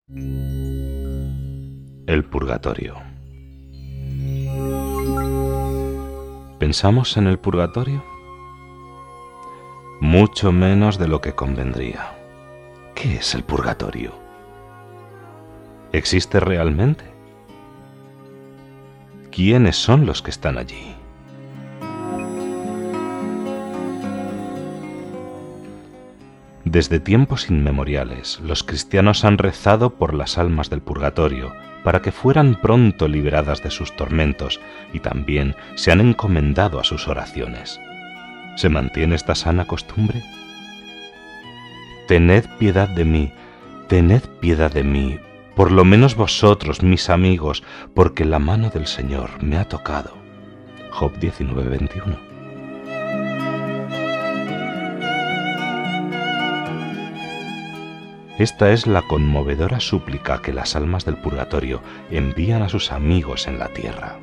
El purgatorio. ¿Pensamos en el purgatorio? Mucho menos de lo que convendría. ¿Qué es el purgatorio? ¿Existe realmente? ¿Quiénes son los que están allí? Desde tiempos inmemoriales, los cristianos han rezado por las almas del purgatorio, para que fueran pronto liberadas de sus tormentos, y también se han encomendado a sus oraciones. ¿Se mantiene esta sana costumbre? Tened piedad de mí, por lo menos vosotros, mis amigos, porque la mano del Señor me ha tocado. Job 19:21. Esta es la conmovedora súplica que las almas del purgatorio envían a sus amigos en la tierra.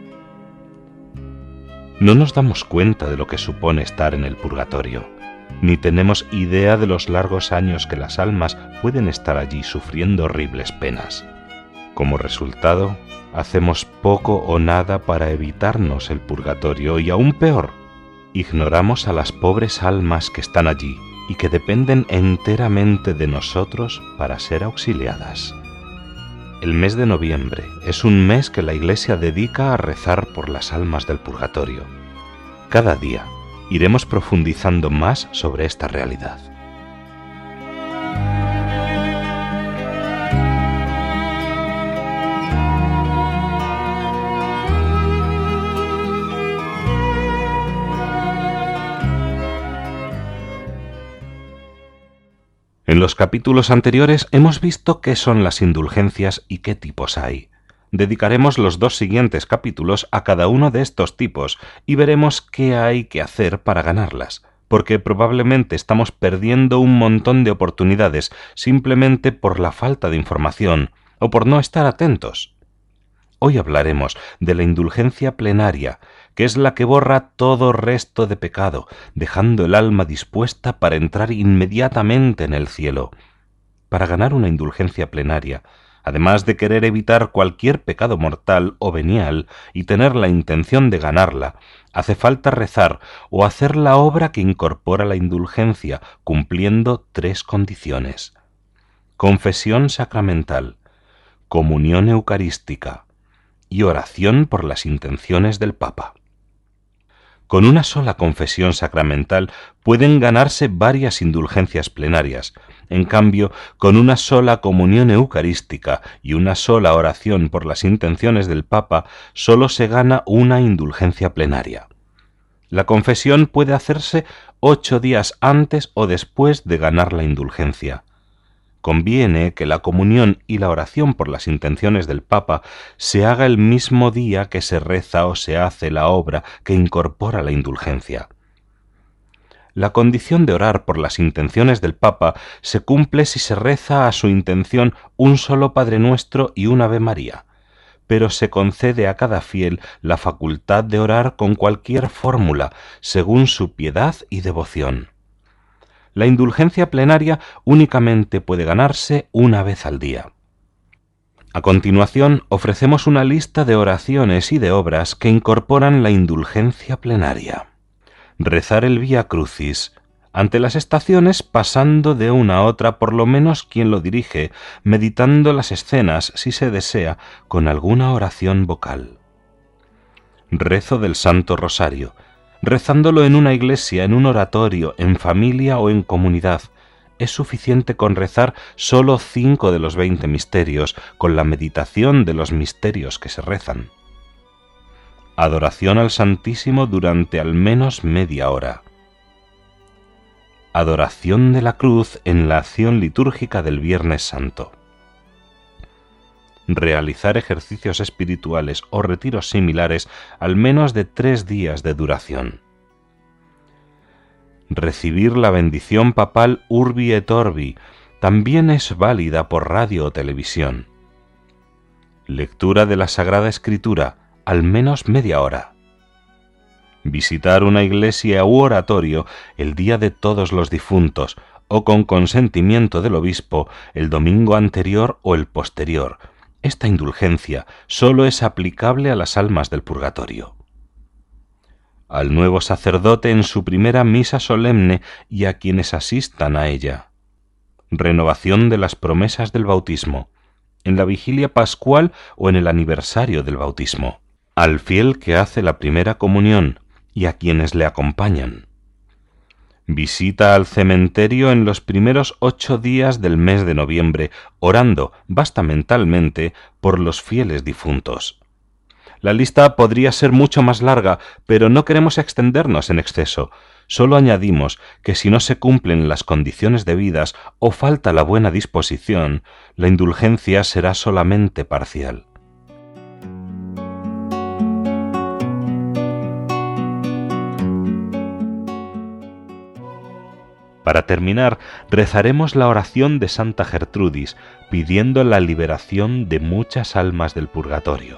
No nos damos cuenta de lo que supone estar en el purgatorio, ni tenemos idea de los largos años que las almas pueden estar allí sufriendo horribles penas. Como resultado, hacemos poco o nada para evitarnos el purgatorio y aún peor, ignoramos a las pobres almas que están allí y que dependen enteramente de nosotros para ser auxiliadas. El mes de noviembre es un mes que la Iglesia dedica a rezar por las almas del purgatorio. Cada día iremos profundizando más sobre esta realidad. En los capítulos anteriores hemos visto qué son las indulgencias y qué tipos hay. Dedicaremos los 2 siguientes capítulos a cada uno de estos tipos y veremos qué hay que hacer para ganarlas, porque probablemente estamos perdiendo un montón de oportunidades simplemente por la falta de información o por no estar atentos. Hoy hablaremos de la indulgencia plenaria, que es la que borra todo resto de pecado, dejando el alma dispuesta para entrar inmediatamente en el cielo. Para ganar una indulgencia plenaria, además de querer evitar cualquier pecado mortal o venial y tener la intención de ganarla, hace falta rezar o hacer la obra que incorpora la indulgencia, cumpliendo 3 condiciones: confesión sacramental, comunión eucarística y oración por las intenciones del Papa. Con una sola confesión sacramental pueden ganarse varias indulgencias plenarias. En cambio, con una sola comunión eucarística y una sola oración por las intenciones del Papa, solo se gana una indulgencia plenaria. La confesión puede hacerse 8 días antes o después de ganar la indulgencia. Conviene que la comunión y la oración por las intenciones del Papa se haga el mismo día que se reza o se hace la obra que incorpora la indulgencia. La condición de orar por las intenciones del Papa se cumple si se reza a su intención un solo Padre Nuestro y un Ave María, pero se concede a cada fiel la facultad de orar con cualquier fórmula, según su piedad y devoción. La indulgencia plenaria únicamente puede ganarse una vez al día. A continuación, ofrecemos una lista de oraciones y de obras que incorporan la indulgencia plenaria. Rezar el Vía Crucis, ante las estaciones pasando de una a otra, por lo menos quien lo dirige, meditando las escenas, si se desea, con alguna oración vocal. Rezo del Santo Rosario, rezándolo en una iglesia, en un oratorio, en familia o en comunidad. Es suficiente con rezar solo 5 de los 20 misterios, con la meditación de los misterios que se rezan. Adoración al Santísimo durante al menos media hora. Adoración de la cruz en la acción litúrgica del Viernes Santo. Realizar ejercicios espirituales o retiros similares al menos de 3 días de duración. Recibir la bendición papal Urbi et Orbi, también es válida por radio o televisión. Lectura de la Sagrada Escritura, al menos media hora. Visitar una iglesia u oratorio el día de Todos los Difuntos o con consentimiento del obispo el domingo anterior o el posterior. Esta indulgencia sólo es aplicable a las almas del purgatorio. Al nuevo sacerdote en su primera misa solemne y a quienes asistan a ella. Renovación de las promesas del bautismo, en la vigilia pascual o en el aniversario del bautismo. Al fiel que hace la primera comunión y a quienes le acompañan. Visita al cementerio en los primeros 8 días del mes de noviembre, orando, basta mentalmente, por los fieles difuntos. La lista podría ser mucho más larga, pero no queremos extendernos en exceso. Solo añadimos que si no se cumplen las condiciones debidas o falta la buena disposición, la indulgencia será solamente parcial. Para terminar, rezaremos la oración de Santa Gertrudis, pidiendo la liberación de muchas almas del purgatorio.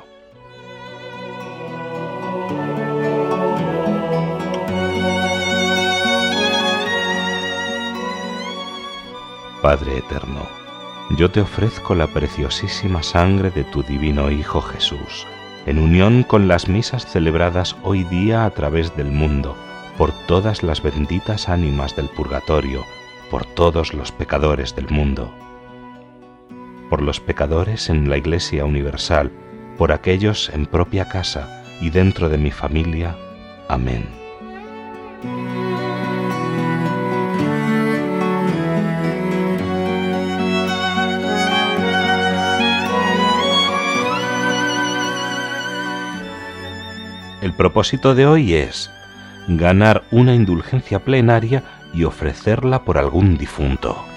Padre eterno, yo te ofrezco la preciosísima sangre de tu divino Hijo Jesús, en unión con las misas celebradas hoy día a través del mundo, por todas las benditas ánimas del purgatorio, por todos los pecadores del mundo, por los pecadores en la Iglesia universal, por aquellos en propia casa y dentro de mi familia. Amén. El propósito de hoy es ganar una indulgencia plenaria y ofrecerla por algún difunto.